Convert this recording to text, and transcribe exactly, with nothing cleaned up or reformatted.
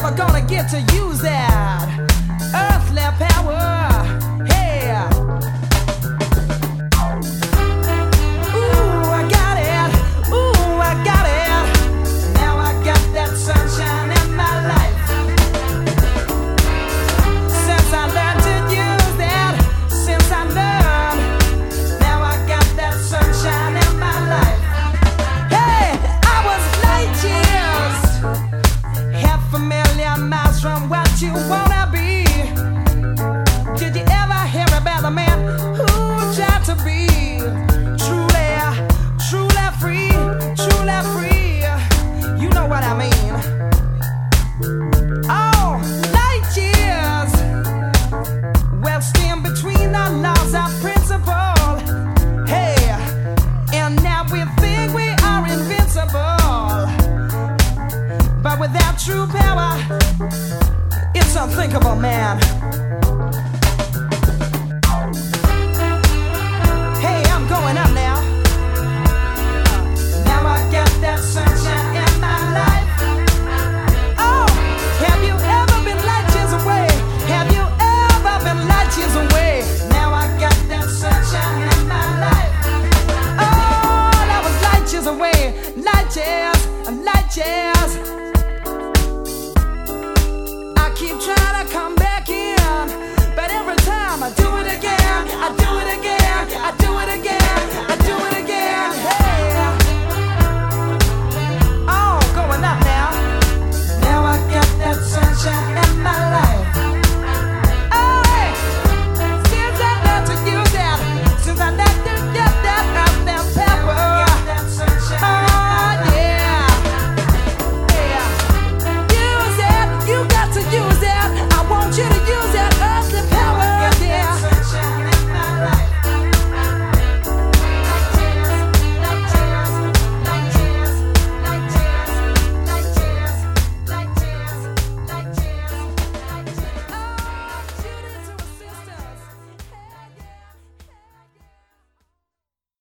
never gonna get to use that earthly power. Hey, ooh, I got it. Ooh, I got it. Now I got that sunshine in my life. Since I learned to use that, since I learned, now I got that sunshine in my life. Hey, I was light years, half a million miles from what you wanna be. Did you ever hear about a man who tried to be truly, truly free, truly free? You know what I mean. Oh, light years, well, stand between the laws of principle. Hey, and now we think we are invincible, but without true power, it's unthinkable, man.